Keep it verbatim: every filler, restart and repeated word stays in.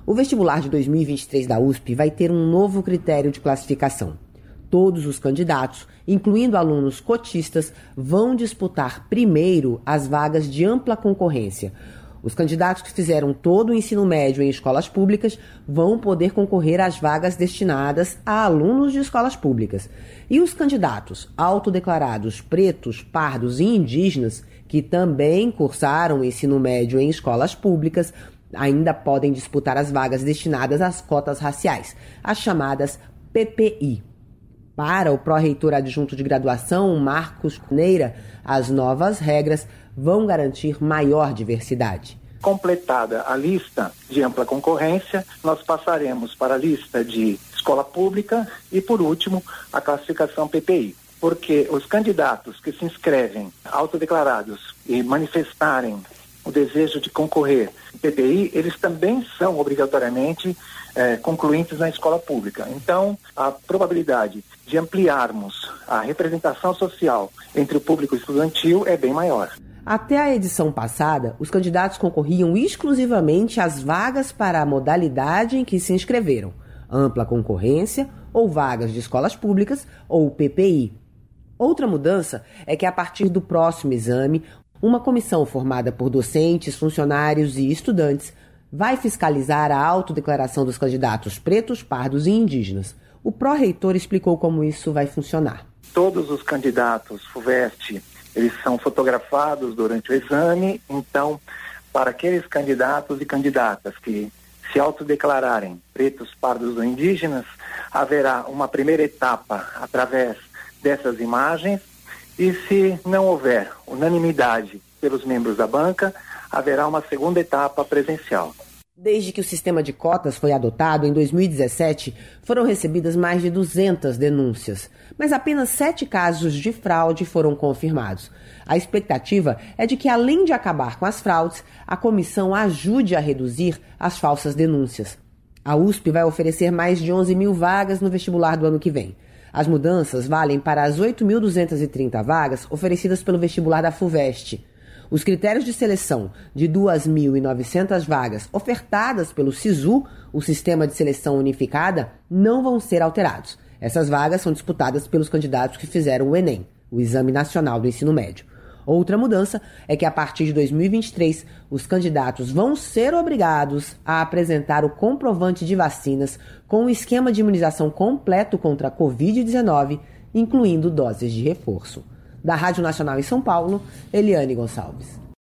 O vestibular de dois mil e vinte e três da U S P vai ter um novo critério de classificação. Todos os candidatos, incluindo alunos cotistas, vão disputar primeiro as vagas de ampla concorrência. Os candidatos que fizeram todo o ensino médio em escolas públicas vão poder concorrer às vagas destinadas a alunos de escolas públicas. E os candidatos autodeclarados pretos, pardos e indígenas, que também cursaram o ensino médio em escolas públicas, ainda podem disputar as vagas destinadas às cotas raciais, as chamadas P P I. Para o pró-reitor adjunto de graduação, Marcos Neira, as novas regras vão garantir maior diversidade. Completada a lista de ampla concorrência, nós passaremos para a lista de escola pública e, por último, a classificação P P I. Porque os candidatos que se inscrevem autodeclarados e manifestarem o desejo de concorrer em P P I, eles também são obrigatoriamente é, concluintes na escola pública. Então, a probabilidade de ampliarmos a representação social entre o público estudantil é bem maior. Até a edição passada, os candidatos concorriam exclusivamente às vagas para a modalidade em que se inscreveram, ampla concorrência ou vagas de escolas públicas ou P P I. Outra mudança é que, a partir do próximo exame, uma comissão formada por docentes, funcionários e estudantes vai fiscalizar a autodeclaração dos candidatos pretos, pardos e indígenas. O pró-reitor explicou como isso vai funcionar. Todos os candidatos FUVEST, eles são fotografados durante o exame, então, para aqueles candidatos e candidatas que se autodeclararem pretos, pardos ou indígenas, haverá uma primeira etapa através dessas imagens e, se não houver unanimidade pelos membros da banca, haverá uma segunda etapa presencial. Desde que o sistema de cotas foi adotado em dois mil e dezessete, foram recebidas mais de duzentas denúncias, mas apenas sete casos de fraude foram confirmados. A expectativa é de que, além de acabar com as fraudes, a comissão ajude a reduzir as falsas denúncias. A U S P vai oferecer mais de onze mil vagas no vestibular do ano que vem. As mudanças valem para as oito mil duzentas e trinta vagas oferecidas pelo vestibular da FUVEST. Os critérios de seleção de duas mil e novecentas vagas ofertadas pelo SISU, o Sistema de Seleção Unificada, não vão ser alterados. Essas vagas são disputadas pelos candidatos que fizeram o Enem, o Exame Nacional do Ensino Médio. Outra mudança é que, a partir de dois mil e vinte e três, os candidatos vão ser obrigados a apresentar o comprovante de vacinas com o esquema de imunização completo contra a covid dezenove, incluindo doses de reforço. Da Rádio Nacional em São Paulo, Eliane Gonçalves.